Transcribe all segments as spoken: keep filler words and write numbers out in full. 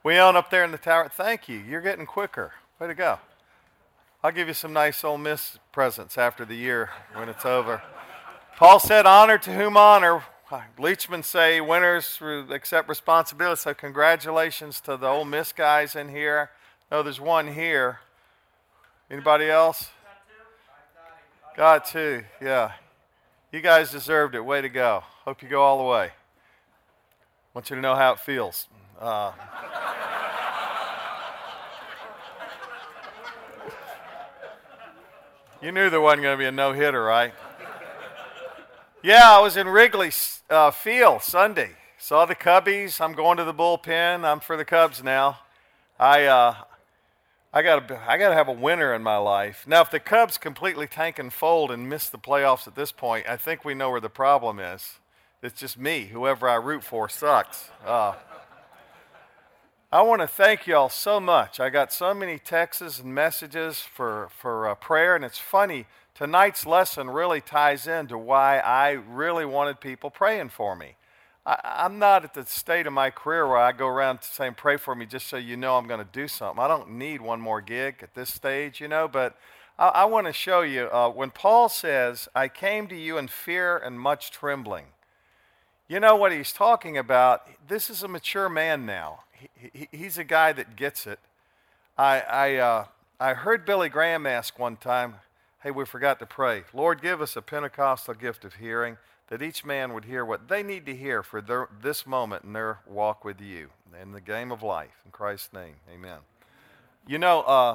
We own up there in the tower. Thank you. You're getting quicker. Way to go. I'll give you some nice Ole Miss presents after the year when it's over. Paul said, honor to whom honor. Leachman say winners accept responsibility. So congratulations to the Ole Miss guys in here. No, there's one here. Anybody else? Got two. Yeah. You guys deserved it. Way to go. Hope you go all the way. Want you to know how it feels. Uh, you knew there wasn't going to be a no-hitter, right? Yeah, I was in Wrigley uh, Field Sunday. Saw the Cubbies. I'm going to the bullpen. I'm for the Cubs now. I uh, I got to I got to have a winner in my life. Now, if the Cubs completely tank and fold and miss the playoffs at this point, I think we know where the problem is. It's just me. Whoever I root for sucks. Uh, I want to thank y'all so much. I got so many texts and messages for, for uh, prayer, and it's funny. Tonight's lesson really ties into why I really wanted people praying for me. I, I'm not at the state of my career where I go around saying, pray for me just so you know I'm going to do something. I don't need one more gig at this stage, you know, but I, I want to show you. Uh, when Paul says, I came to you in fear and much trembling, you know what he's talking about? This is a mature man now. He, he, he's a guy that gets it. I, I, uh, I heard Billy Graham ask one time, hey, we forgot to pray. Lord, give us a Pentecostal gift of hearing, that each man would hear what they need to hear for their, this moment in their walk with you, in the game of life. In Christ's name, amen. You know, uh,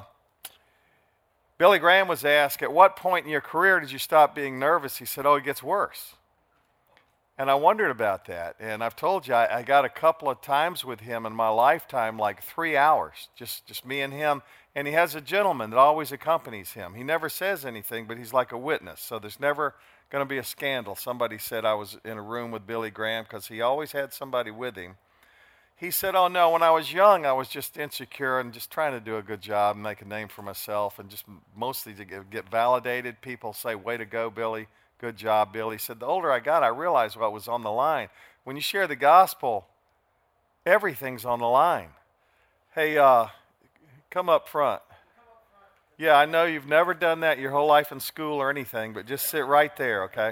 Billy Graham was asked, at what point in your career did you stop being nervous? He said, oh, it gets worse. And I wondered about that. And I've told you, I, I got a couple of times with him in my lifetime, like three hours, just, just me and him. And he has a gentleman that always accompanies him. He never says anything, but he's like a witness. So there's never going to be a scandal. Somebody said I was in a room with Billy Graham because he always had somebody with him. He said, oh, no, when I was young, I was just insecure and just trying to do a good job and make a name for myself and just mostly to get, get validated. People say, way to go, Billy. Good job, Billy. He said, the older I got, I realized what was on the line. When you share the gospel, everything's on the line. Hey, uh, come up front. Yeah, I know you've never done that your whole life in school or anything, but just sit right there, okay?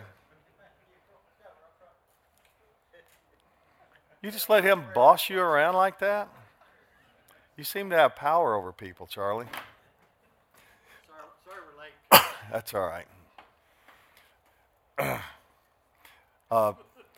You just let him boss you around like that? You seem to have power over people, Charlie. Sorry, sorry we're late. That's all right. uh,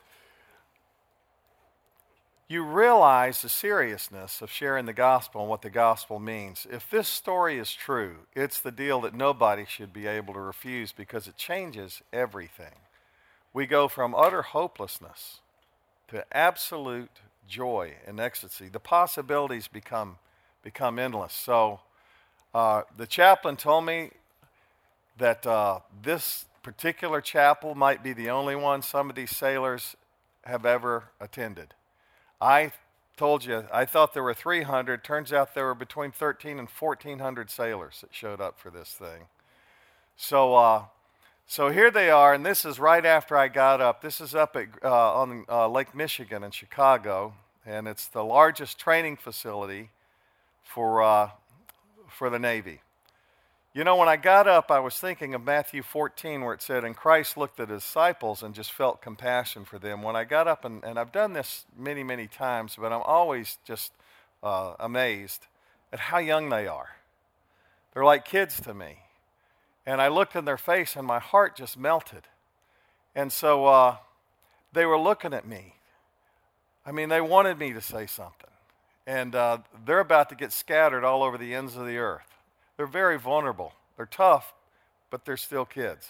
you realize the seriousness of sharing the gospel and what the gospel means. If this story is true, it's the deal that nobody should be able to refuse because it changes everything. We go from utter hopelessness to absolute joy and ecstasy. The possibilities become become endless. So uh, the chaplain told me that uh, this particular chapel might be the only one some of these sailors have ever attended. I told you, I thought there were three hundred. Turns out there were between thirteen and fourteen hundred sailors that showed up for this thing. So uh, so here they are, and this is right after I got up. This is up at, uh, on uh, Lake Michigan in Chicago, and it's the largest training facility for uh, for the Navy. You know, when I got up, I was thinking of Matthew fourteen, where it said, and Christ looked at his disciples and just felt compassion for them. When I got up, and, and I've done this many, many times, but I'm always just uh, amazed at how young they are. They're like kids to me. And I looked in their face, and my heart just melted. And so uh, they were looking at me. I mean, they wanted me to say something. And uh, they're about to get scattered all over the ends of the earth. They're very vulnerable. They're tough, but they're still kids.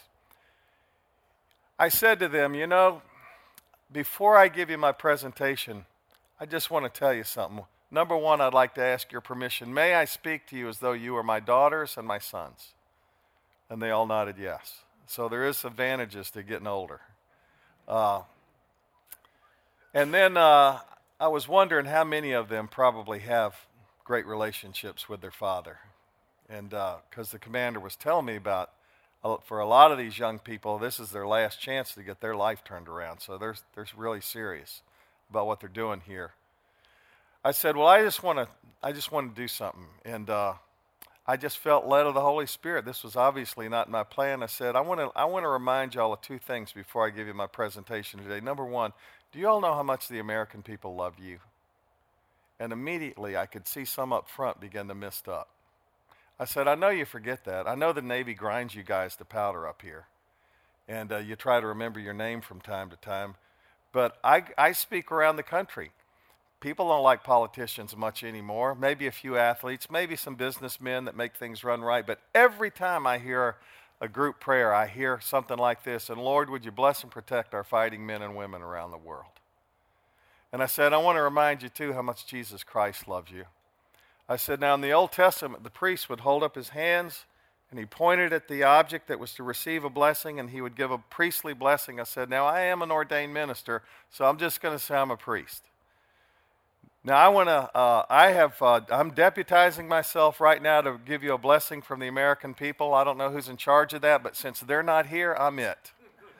I said to them, you know, before I give you my presentation, I just want to tell you something. Number one, I'd like to ask your permission. May I speak to you as though you were my daughters and my sons? And they all nodded yes. So there is advantages to getting older. Uh, and then uh, I was wondering how many of them probably have great relationships with their father. And because uh, the commander was telling me about, uh, for a lot of these young people, this is their last chance to get their life turned around. So they're, they're really serious about what they're doing here. I said, well, I just want to I just wanted to do something. And uh, I just felt led of the Holy Spirit. This was obviously not my plan. I said, I want to I want to remind y'all of two things before I give you my presentation today. Number one, do you all know how much the American people love you? And immediately I could see some up front begin to mist up. I said, I know you forget that. I know the Navy grinds you guys to powder up here. And uh, you try to remember your name from time to time. But I, I speak around the country. People don't like politicians much anymore. Maybe a few athletes, maybe some businessmen that make things run right. But every time I hear a group prayer, I hear something like this, and Lord, would you bless and protect our fighting men and women around the world? And I said, I want to remind you, too, how much Jesus Christ loves you. I said, now in the Old Testament, the priest would hold up his hands, and he pointed at the object that was to receive a blessing, and he would give a priestly blessing. I said, now I am an ordained minister, so I'm just going to say I'm a priest. Now I want to, uh, I have, uh, I'm deputizing myself right now to give you a blessing from the American people. I don't know who's in charge of that, but since they're not here, I'm it.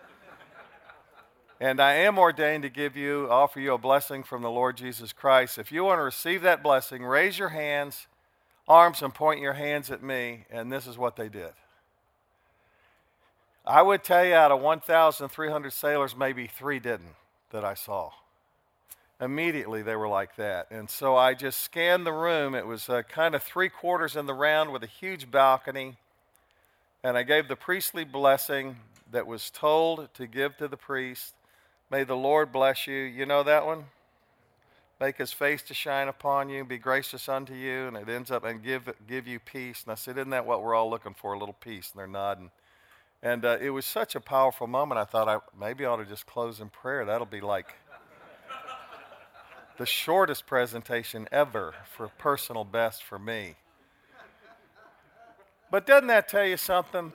And I am ordained to give you, offer you a blessing from the Lord Jesus Christ. If you want to receive that blessing, raise your hands, arms, and point your hands at me, and this is what they did. I would tell you out of one thousand three hundred sailors, maybe three didn't that I saw. Immediately they were like that. And so I just scanned the room. It was uh, kind of three quarters in the round with a huge balcony. And I gave the priestly blessing that was told to give to the priest. May the Lord bless you. You know that one? Make his face to shine upon you, be gracious unto you, and it ends up and give give you peace. And I said, isn't that what we're all looking for, a little peace? And they're nodding. And uh, it was such a powerful moment. I thought I maybe I ought to just close in prayer. That'll be like the shortest presentation ever for personal best for me. But doesn't that tell you something?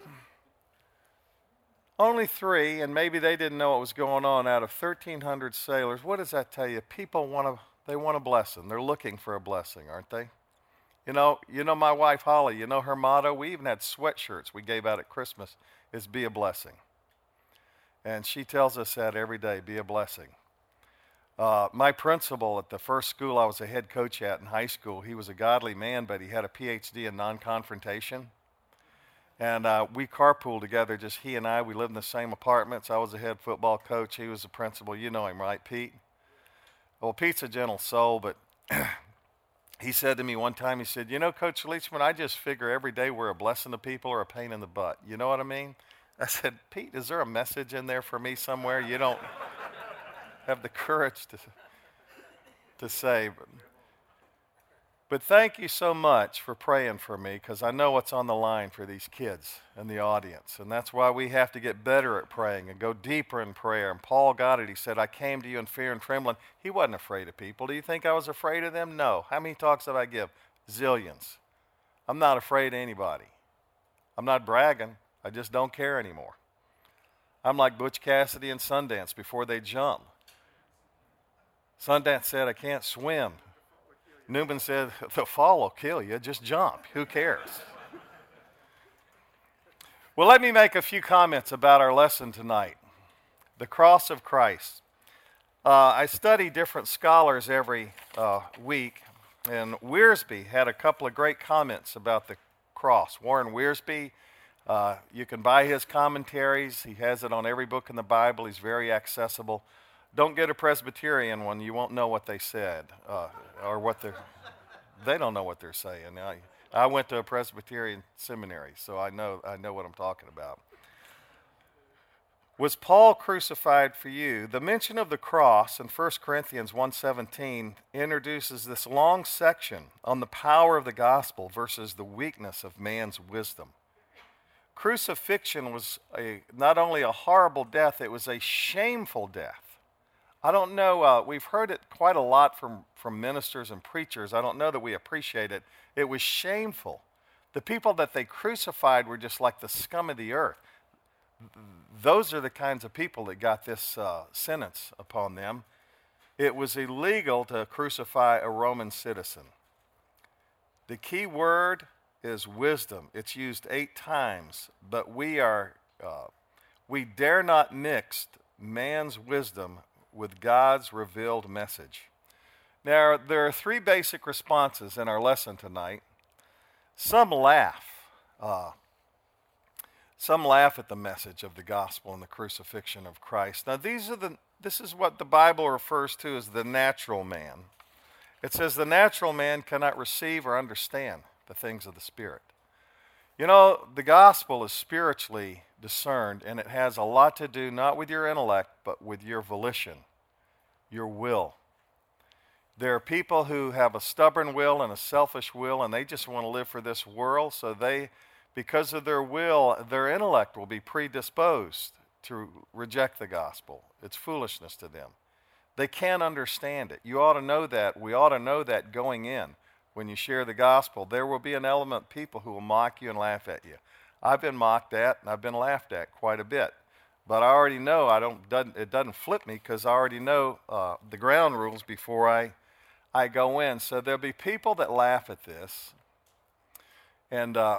Only three, and maybe they didn't know what was going on out of thirteen hundred sailors. What does that tell you? People want to, they want a blessing. They're looking for a blessing, aren't they? You know, you know my wife Holly, you know her motto? We even had sweatshirts we gave out at Christmas, is be a blessing. And she tells us that every day, be a blessing. Uh, my principal at the first school I was a head coach at in high school, he was a godly man, but he had a P H D in non-confrontation. And uh, we carpooled together, just he and I. We lived in the same apartments. I was a head football coach. He was the principal. You know him, right, Pete? Well, Pete's a gentle soul, but he said to me one time, he said, you know, Coach Leachman, I just figure every day we're a blessing to people or a pain in the butt. You know what I mean? I said, Pete, is there a message in there for me somewhere? You don't have the courage to, to say. But, But thank you so much for praying for me, because I know what's on the line for these kids and the audience. And that's why we have to get better at praying and go deeper in prayer. And Paul got it. He said, I came to you in fear and trembling. He wasn't afraid of people. Do you think I was afraid of them? No. How many talks did I give? Zillions. I'm not afraid of anybody. I'm not bragging. I just don't care anymore. I'm like Butch Cassidy and Sundance before they jump. Sundance said, I can't swim. Newman said, the fall will kill you. Just jump. Who cares? Well, let me make a few comments about our lesson tonight. The cross of Christ. Uh, I study different scholars every uh, week, and Wiersbe had a couple of great comments about the cross. Warren Wiersbe, uh, you can buy his commentaries. He has it on every book in the Bible. He's very accessible. Don't get a Presbyterian one. You won't know what they said, uh, or what they're, they don't know what they're saying. I, I went to a Presbyterian seminary, so I know, I know what I'm talking about. Was Paul crucified for you? The mention of the cross in First Corinthians one seventeen introduces this long section on the power of the gospel versus the weakness of man's wisdom. Crucifixion was a, not only a horrible death, it was a shameful death. I don't know, uh, we've heard it quite a lot from, from ministers and preachers. I don't know that we appreciate it. It was shameful. The people that they crucified were just like the scum of the earth. Those are the kinds of people that got this uh, sentence upon them. It was illegal to crucify a Roman citizen. The key word is wisdom. It's used eight times, but we are, uh, we dare not mix man's wisdom with God's revealed message. Now, there are three basic responses in our lesson tonight. Some laugh. Uh, some laugh at the message of the gospel and the crucifixion of Christ. Now, these are the. This is what the Bible refers to as the natural man. It says the natural man cannot receive or understand the things of the Spirit. You know, the gospel is spiritually discerned, and it has a lot to do not with your intellect, but with your volition, your will. There are people who have a stubborn will and a selfish will, and they just want to live for this world, so they, because of their will, their intellect will be predisposed to reject the gospel. It's foolishness to them. They can't understand it. You ought to know that. We ought to know that going in. When you share the gospel, there will be an element of people who will mock you and laugh at you. I've been mocked at and I've been laughed at quite a bit. But I already know I don't, doesn't, it doesn't flip me because I already know uh, the ground rules before I, I go in. So there'll be people that laugh at this, and, uh,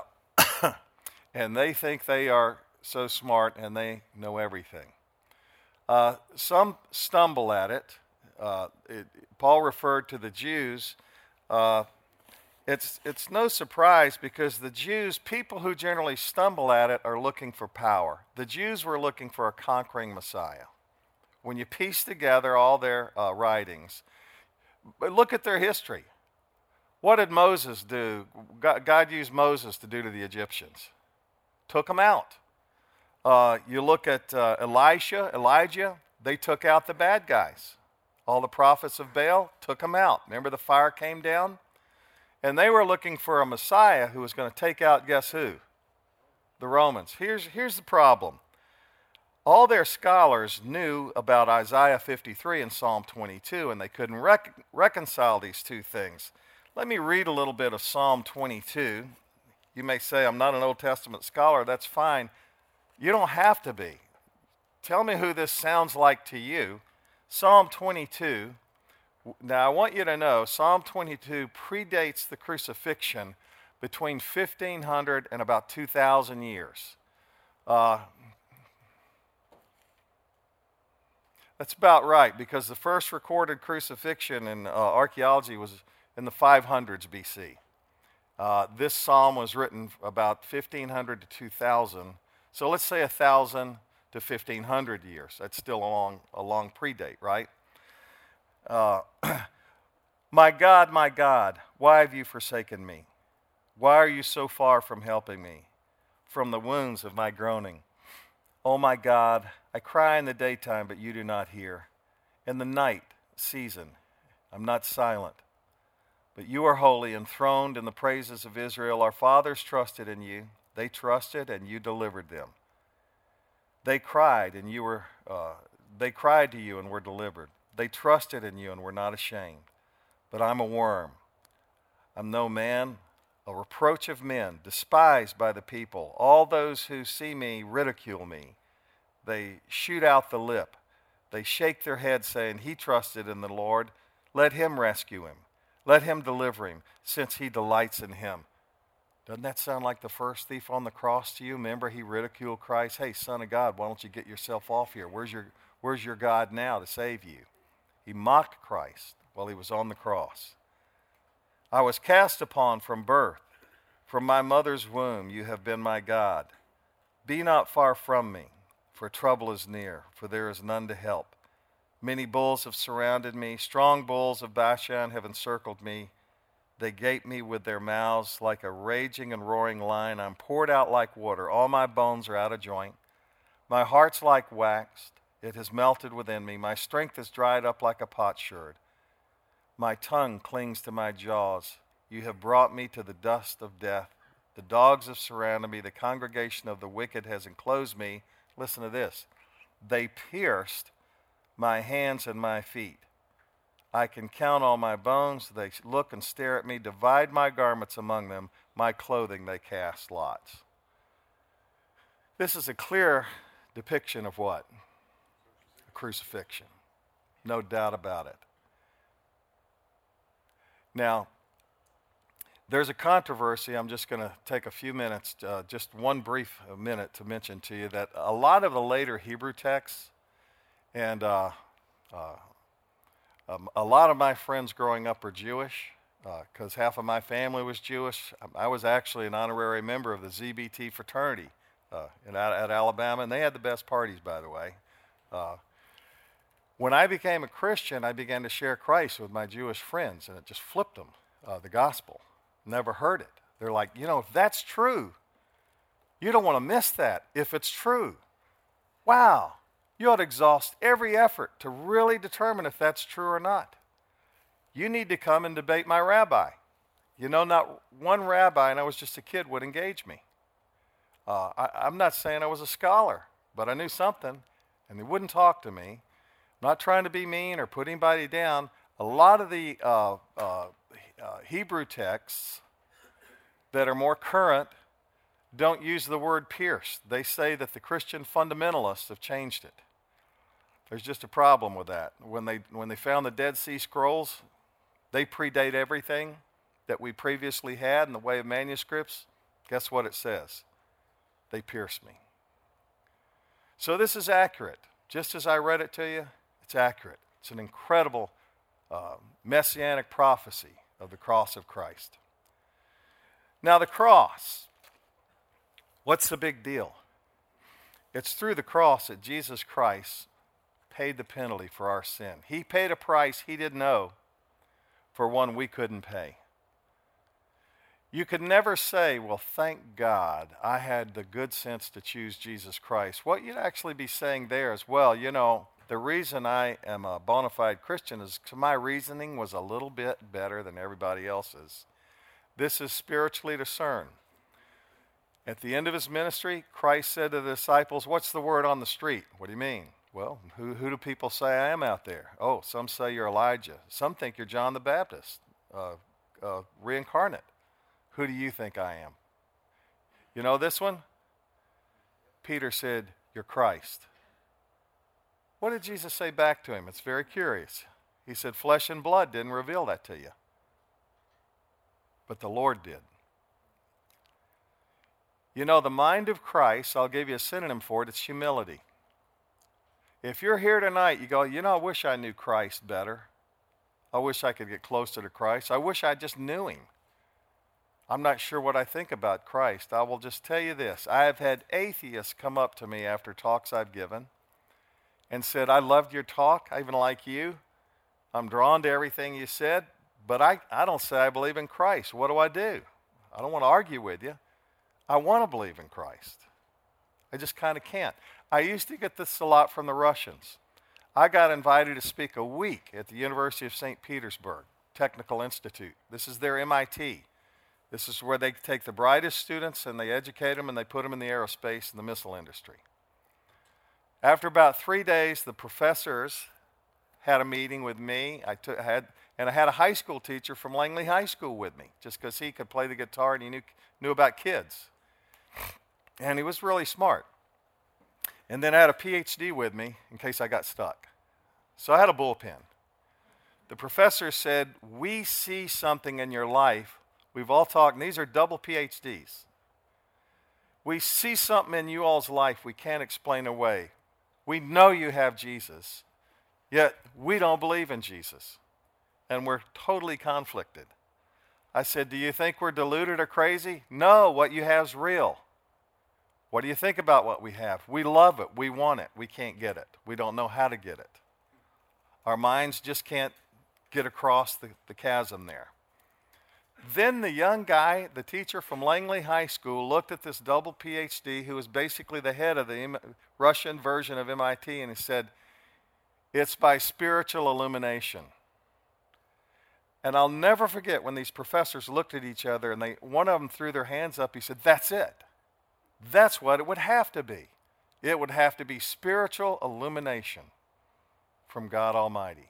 and they think they are so smart and they know everything. Uh, some stumble at it. Uh, it. Paul referred to the Jews. Uh, it's, it's no surprise because the Jews, people who generally stumble at it, are looking for power. The Jews were looking for a conquering Messiah. When you piece together all their uh, writings, but look at their history. What did Moses do? God, God used Moses to do to the Egyptians. Took them out. Uh, you look at uh, Elisha, Elijah, they took out the bad guys. All the prophets of Baal took them out. Remember the fire came down? And they were looking for a Messiah who was going to take out, guess who? The Romans. Here's, here's the problem. All their scholars knew about Isaiah fifty-three and Psalm twenty-two, and they couldn't rec- reconcile these two things. Let me read a little bit of Psalm twenty-two. You may say, I'm not an Old Testament scholar. That's fine. You don't have to be. Tell me who this sounds like to you. Psalm twenty-two. Now, I want you to know, Psalm twenty-two predates the crucifixion between fifteen hundred and about two thousand years. Uh, that's about right, because the first recorded crucifixion in uh, archaeology was in the five hundreds B C. Uh, this psalm was written about fifteen hundred to two thousand. So let's say one thousand to fifteen hundred years. That's still a long, a long predate, right? Uh, my God, my God, why have you forsaken me? Why are you so far from helping me, from the wounds of my groaning? Oh my God, I cry in the daytime, but you do not hear. In the night season, I'm not silent. But you are holy, enthroned in the praises of Israel. Our fathers trusted in you. They trusted, and you delivered them. They cried, and you were. Uh, they cried to you, and were delivered. They trusted in you, and were not ashamed. But I'm a worm. I'm no man, a reproach of men, despised by the people. All those who see me ridicule me. They shoot out the lip. They shake their head, saying, He trusted in the Lord. Let him rescue him. Let him deliver him, since he delights in him. Doesn't that sound like the first thief on the cross to you? Remember, he ridiculed Christ. Hey, Son of God, why don't you get yourself off here? Where's your, where's your God now to save you? He mocked Christ while he was on the cross. I was cast upon from birth. From my mother's womb you have been my God. Be not far from me, for trouble is near, for there is none to help. Many bulls have surrounded me. Strong bulls of Bashan have encircled me. They gape me with their mouths like a raging and roaring lion. I'm poured out like water. All my bones are out of joint. My heart's like wax. It has melted within me. My strength is dried up like a potsherd. My tongue clings to my jaws. You have brought me to the dust of death. The dogs have surrounded me. The congregation of the wicked has enclosed me. Listen to this. They pierced my hands and my feet. I can count all my bones. They look and stare at me. Divide my garments among them. My clothing they cast lots. This is a clear depiction of what? A crucifixion. No doubt about it. Now, there's a controversy. I'm just going to take a few minutes, uh, just one brief minute to mention to you that a lot of the later Hebrew texts, and uh, uh, Um, a lot of my friends growing up were Jewish because uh, half of my family was Jewish. I was actually an honorary member of the Z B T fraternity uh, in, at, at Alabama, and they had the best parties, by the way. Uh, when I became a Christian, I began to share Christ with my Jewish friends, and it just flipped them, uh, the gospel. Never heard it. They're like, you know, if that's true, you don't want to miss that if it's true. Wow, you ought to exhaust every effort to really determine if that's true or not. You need to come and debate my rabbi. You know, not one rabbi, and I was just a kid, would engage me. Uh, I, I'm not saying I was a scholar, but I knew something, and they wouldn't talk to me. I'm not trying to be mean or put anybody down. A lot of the uh, uh, uh, Hebrew texts that are more current don't use the word pierced. They say that the Christian fundamentalists have changed it. There's just a problem with that. When they, when they found the Dead Sea Scrolls, they predate everything that we previously had in the way of manuscripts. Guess what it says? They pierced me. So this is accurate. Just as I read it to you, it's accurate. It's an incredible uh, messianic prophecy of the cross of Christ. Now the cross, what's the big deal? It's through the cross that Jesus Christ paid the penalty for our sin. He paid a price he didn't owe for one we couldn't pay. You could never say, well, thank God I had the good sense to choose Jesus Christ. What you'd actually be saying there is, well, you know, the reason I am a bona fide Christian is because my reasoning was a little bit better than everybody else's. This is spiritually discerned. At the end of his ministry, Christ said to the disciples, what's the word on the street? What do you mean? Well, who, who do people say I am out there? Oh, some say you're Elijah. Some think you're John the Baptist, uh, uh, reincarnate. Who do you think I am? You know this one? Peter said, you're Christ. What did Jesus say back to him? It's very curious. He said, flesh and blood didn't reveal that to you, but the Lord did. You know, the mind of Christ, I'll give you a synonym for it, it's humility. If you're here tonight, you go, you know, I wish I knew Christ better. I wish I could get closer to Christ. I wish I just knew him. I'm not sure what I think about Christ. I will just tell you this. I have had atheists come up to me after talks I've given and said, I loved your talk. I even like you. I'm drawn to everything you said, but I, I don't say I believe in Christ. What do I do? I don't want to argue with you. I want to believe in Christ. I just kind of can't. I used to get this a lot from the Russians. I got invited to speak a week at the University of Saint Petersburg Technical Institute. This is their M I T. This is where they take the brightest students and they educate them and they put them in the aerospace and the missile industry. After about three days, the professors had a meeting with me. I took, had, and I had a high school teacher from Langley High School with me, just because he could play the guitar and he knew, knew about kids. And he was really smart. And then I had a P H D with me in case I got stuck. So I had a bullpen. The professor said, we see something in your life. We've all talked, and these are double P H Ds. We see something in you all's life we can't explain away. We know you have Jesus, yet we don't believe in Jesus, and we're totally conflicted. I said, do you think we're deluded or crazy? No, what you have is real. What do you think about what we have? We love it. We want it. We can't get it. We don't know how to get it. Our minds just can't get across the, the chasm there. Then the young guy, the teacher from Langley High School, looked at this double P H D who was basically the head of the M- Russian version of M I T, and he said, it's by spiritual illumination. And I'll never forget when these professors looked at each other and they, one of them threw their hands up. He said, that's it. That's what it would have to be. It would have to be spiritual illumination from God Almighty.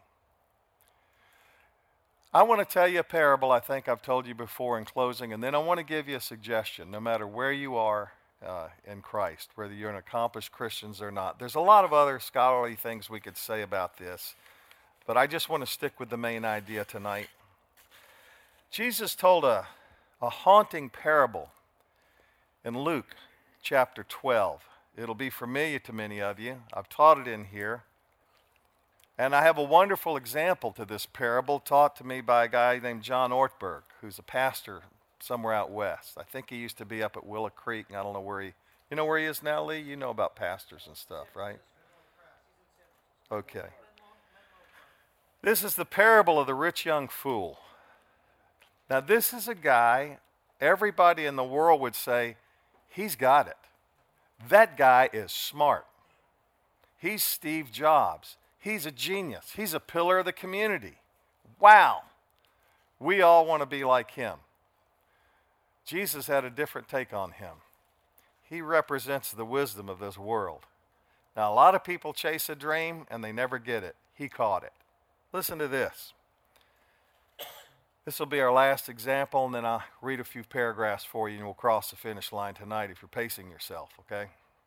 I want to tell you a parable I think I've told you before in closing, and then I want to give you a suggestion, no matter where you are uh, in Christ, whether you're an accomplished Christian or not. There's a lot of other scholarly things we could say about this, but I just want to stick with the main idea tonight. Jesus told a, a haunting parable in Luke chapter twelve. It'll be familiar to many of you. I've taught it in here. And I have a wonderful example to this parable taught to me by a guy named John Ortberg, who's a pastor somewhere out west. I think he used to be up at Willow Creek, and I don't know where he, you know where he is now, Lee? You know about pastors and stuff, right? Okay. This is the parable of the rich young fool. Now, this is a guy, everybody in the world would say, he's got it. That guy is smart. He's Steve Jobs. He's a genius. He's a pillar of the community. Wow. We all want to be like him. Jesus had a different take on him. He represents the wisdom of this world. Now, a lot of people chase a dream and they never get it. He caught it. Listen to this. This will be our last example, and then I'll read a few paragraphs for you, and we'll cross the finish line tonight if you're pacing yourself, okay?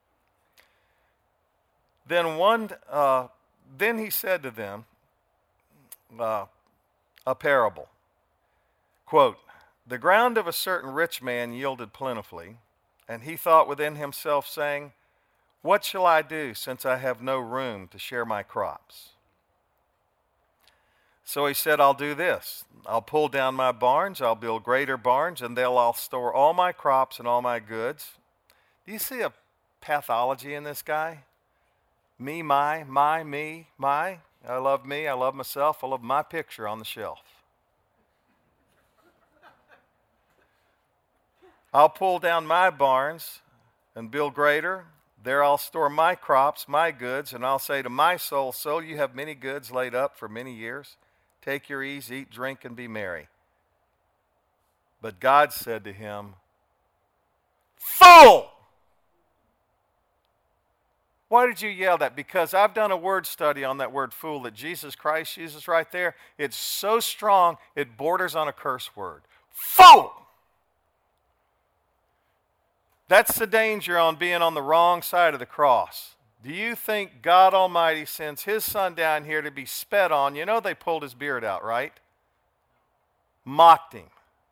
Then one, uh, then he said to them uh, a parable. Quote, "The ground of a certain rich man yielded plentifully, and he thought within himself, saying, 'What shall I do, since I have no room to share my crops?' So he said, 'I'll do this. I'll pull down my barns, I'll build greater barns, and there I'll store all my crops and all my goods.'" Do you see a pathology in this guy? Me, my, my, me, my. I love me, I love myself, I love my picture on the shelf. "I'll pull down my barns and build greater. There I'll store my crops, my goods, and I'll say to my soul, 'Soul, you have many goods laid up for many years. Take your ease, eat, drink, and be merry.' But God said to him, 'Fool!'" Why did you yell that? Because I've done a word study on that word fool that Jesus Christ uses right there. It's so strong, it borders on a curse word. Fool! That's the danger on being on the wrong side of the cross. Do you think God Almighty sends his son down here to be sped on? You know they pulled his beard out, right? Mocked him.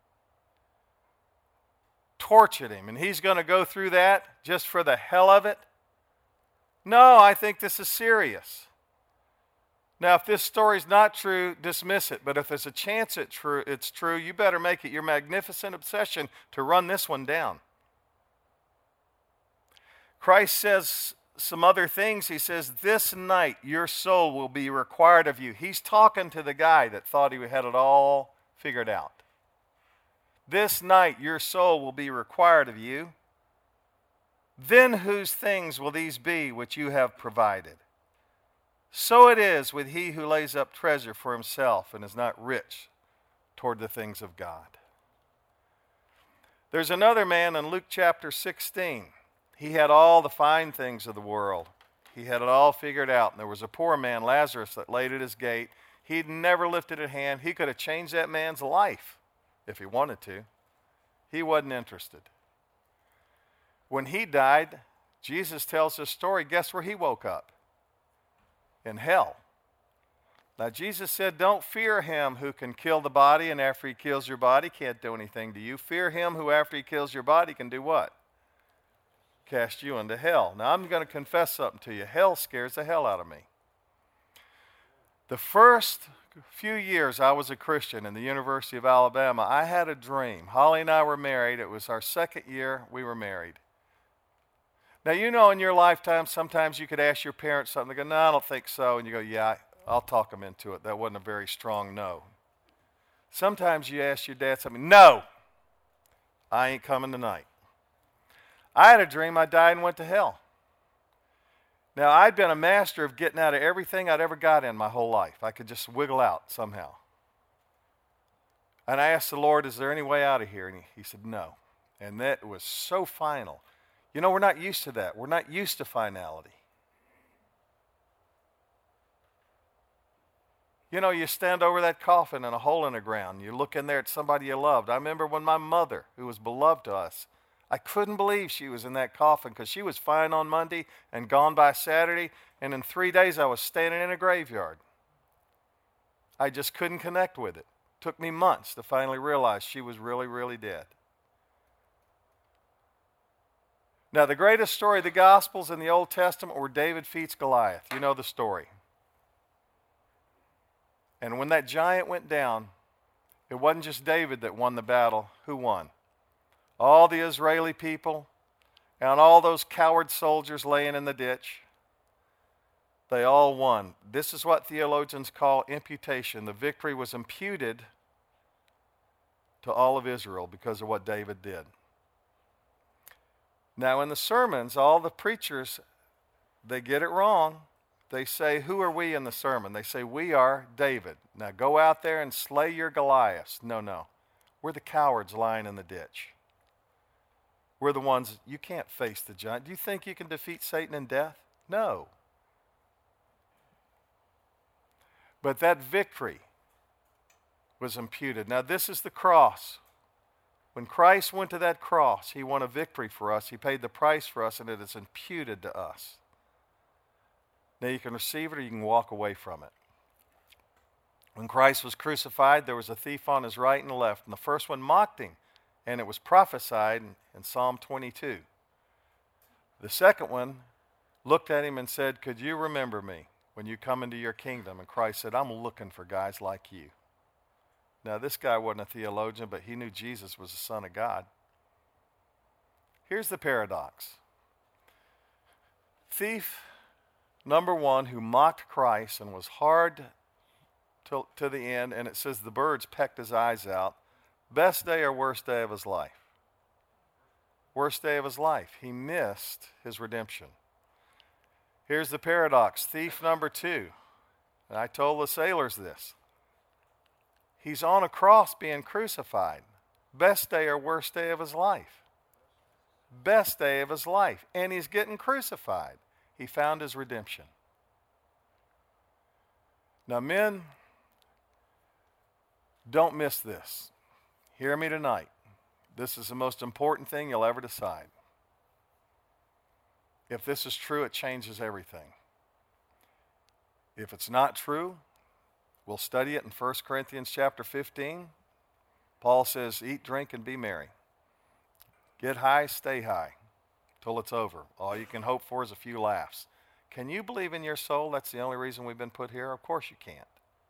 Tortured him. And he's going to go through that just for the hell of it? No, I think this is serious. Now, if this story's not true, dismiss it. But if there's a chance it true, it's true, you better make it your magnificent obsession to run this one down. Christ says some other things. He says, "This night your soul will be required of you." He's talking to the guy that thought he had it all figured out. "This night your soul will be required of you. Then whose things will these be which you have provided? So it is with he who lays up treasure for himself and is not rich toward the things of God." There's another man in Luke chapter sixteen. He had all the fine things of the world. He had it all figured out. And there was a poor man, Lazarus, that laid at his gate. He'd never lifted a hand. He could have changed that man's life if he wanted to. He wasn't interested. When he died, Jesus tells his story. Guess where he woke up? In hell. Now, Jesus said, don't fear him who can kill the body, and after he kills your body, can't do anything to you. Fear him who after he kills your body can do what? Cast you into hell. Now, I'm going to confess something to you. Hell scares the hell out of me. The first few years I was a Christian in the University of Alabama, I had a dream. Holly and I were married. It was our second year we were married. Now, you know in your lifetime, sometimes you could ask your parents something. They go, "No, I don't think so." And you go, "Yeah, I'll talk them into it." That wasn't a very strong no. Sometimes you ask your dad something. "No, I ain't coming tonight." I had a dream I died and went to hell. Now, I'd been a master of getting out of everything I'd ever got in my whole life. I could just wiggle out somehow. And I asked the Lord, "Is there any way out of here?" And he, he said, "No." And that was so final. You know, we're not used to that. We're not used to finality. You know, you stand over that coffin in a hole in the ground. You look in there at somebody you loved. I remember when my mother, who was beloved to us, I couldn't believe she was in that coffin because she was fine on Monday and gone by Saturday. And in three days, I was standing in a graveyard. I just couldn't connect with it. It took me months to finally realize she was really, really dead. Now, the greatest story of the Gospels in the Old Testament were David defeats Goliath. You know the story. And when that giant went down, it wasn't just David that won the battle. Who won? All the Israeli people and all those coward soldiers laying in the ditch. They all won. This is what theologians call imputation. The victory was imputed to all of Israel because of what David did. Now in the sermons, all the preachers, they get it wrong. They say, who are we in the sermon? They say, we are David. Now go out there and slay your Goliath. No, no. We're the cowards lying in the ditch. We're the ones, you can't face the giant. Do you think you can defeat Satan in death? No. But that victory was imputed. Now this is the cross. When Christ went to that cross, he won a victory for us. He paid the price for us, and it is imputed to us. Now you can receive it or you can walk away from it. When Christ was crucified, there was a thief on his right and left, and the first one mocked him, and it was prophesied in, in Psalm twenty-two. The second one looked at him and said, could you remember me when you come into your kingdom? And Christ said, I'm looking for guys like you. Now this guy wasn't a theologian, but he knew Jesus was the Son of God. Here's the paradox. Thief number one, who mocked Christ and was hard to, to the end, and it says the birds pecked his eyes out. Best day or worst day of his life? Worst day of his life. He missed his redemption. Here's the paradox. Thief number two, and I told the sailors this. He's on a cross being crucified. Best day or worst day of his life? Best day of his life. And he's getting crucified. He found his redemption. Now, men, don't miss this. Hear me tonight. This is the most important thing you'll ever decide. If this is true, it changes everything. If it's not true, we'll study it in First Corinthians chapter fifteen. Paul says, eat, drink, and be merry. Get high, stay high. Till it's over. All you can hope for is a few laughs. Can you believe in your soul that's the only reason we've been put here? Of course you can't.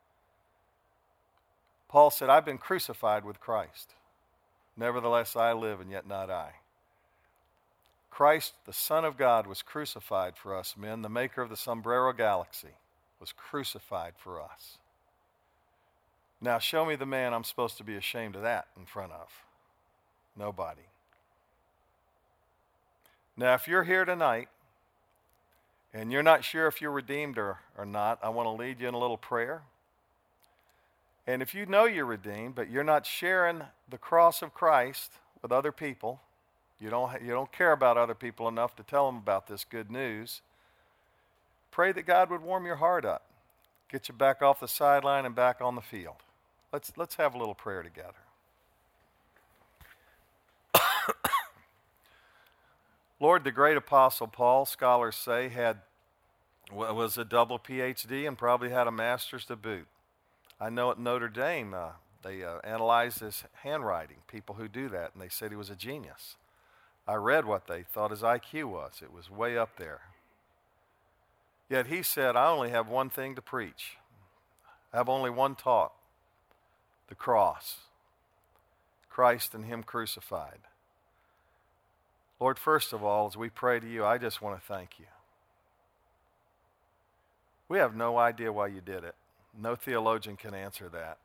Paul said, I've been crucified with Christ. Nevertheless I live, and yet not I. Christ, the Son of God, was crucified for us men. The maker of the Sombrero Galaxy was crucified for us. Now show me the man I'm supposed to be ashamed of that in front of. Nobody. Now, if you're here tonight and you're not sure if you're redeemed or, or not, I want to lead you in a little prayer. And if you know you're redeemed, but you're not sharing the cross of Christ with other people, you don't, you don't care about other people enough to tell them about this good news, pray that God would warm your heart up, get you back off the sideline and back on the field. Let's, let's have a little prayer together. Lord, the great apostle Paul, scholars say, had was a double P H D and probably had a master's to boot. I know at Notre Dame uh, they uh, analyzed his handwriting, people who do that, and they said he was a genius. I read what they thought his I Q was. It was way up there. Yet he said, I only have one thing to preach. I have only one talk, the cross, Christ and him crucified. Lord, first of all, as we pray to you, I just want to thank you. We have no idea why you did it. No theologian can answer that.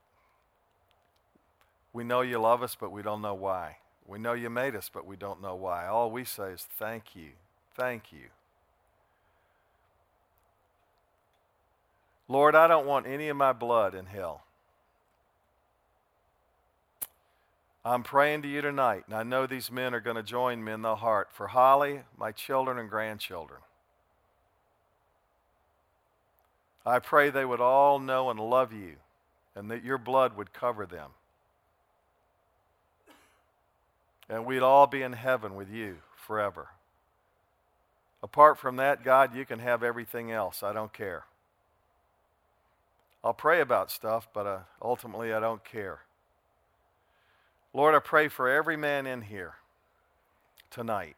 We know you love us, but we don't know why. We know you made us, but we don't know why. All we say is thank you, thank you. Lord, I don't want any of my blood in hell. I'm praying to you tonight, and I know these men are going to join me in the heart for Holly, my children and grandchildren. I pray they would all know and love you, and that your blood would cover them. And we'd all be in heaven with you forever. Apart from that, God, you can have everything else. I don't care. I'll pray about stuff, but uh, ultimately I don't care. Lord, I pray for every man in here tonight.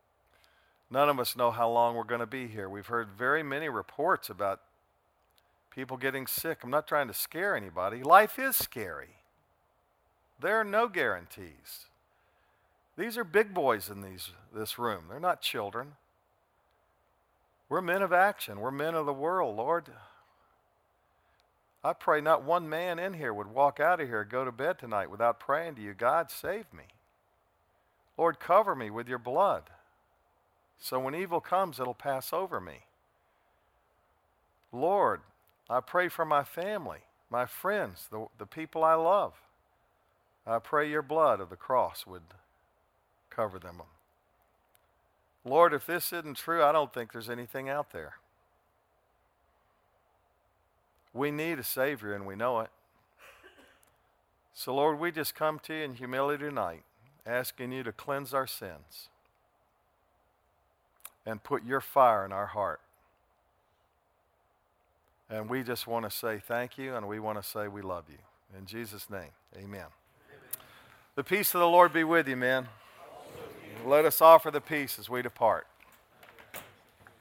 None of us know how long we're going to be here. We've heard very many reports about people getting sick. I'm not trying to scare anybody. Life is scary. There are no guarantees. These are big boys in these, this room. They're not children. We're men of action. We're men of the world, Lord. I pray not one man in here would walk out of here and go to bed tonight without praying to you, God, save me. Lord, cover me with your blood. So when evil comes, it'll pass over me. Lord, I pray for my family, my friends, the, the people I love. I pray your blood of the cross would cover them. Lord, if this isn't true, I don't think there's anything out there. We need a Savior, and we know it. So, Lord, we just come to you in humility tonight, asking you to cleanse our sins and put your fire in our heart. And we just want to say thank you, and we want to say we love you. In Jesus' name, amen. Amen. The peace of the Lord be with you, men. Let us offer the peace as we depart.